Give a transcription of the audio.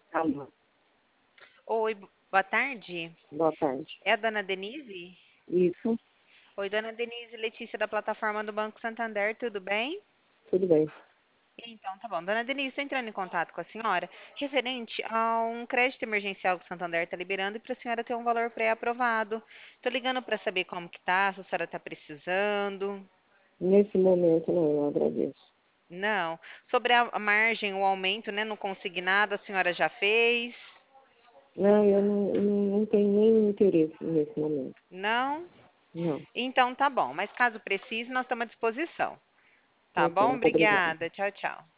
Alô, Oi, boa tarde. boa tarde. É a dona Denise? Isso, Oi, dona Denise, Letícia da plataforma do Banco Santander, tudo bem? tudo bem. Então, tá bom. Dona Denise, estou entrando em contato com a senhora referente a um crédito emergencial que o Santander está liberando e para a senhora ter um valor pré-aprovado. Estou ligando para saber como que tá, se a senhora está precisando. Nesse momento, não, eu agradeço. Não. Sobre a margem, o aumento, né, no consignado, a senhora já fez? Não, eu não tenho nenhum interesse nesse momento. Não? Não. Então, tá bom. Mas caso precise, nós estamos à disposição. Tá Ok, bom? muito obrigada. Obrigada. Tchau, tchau.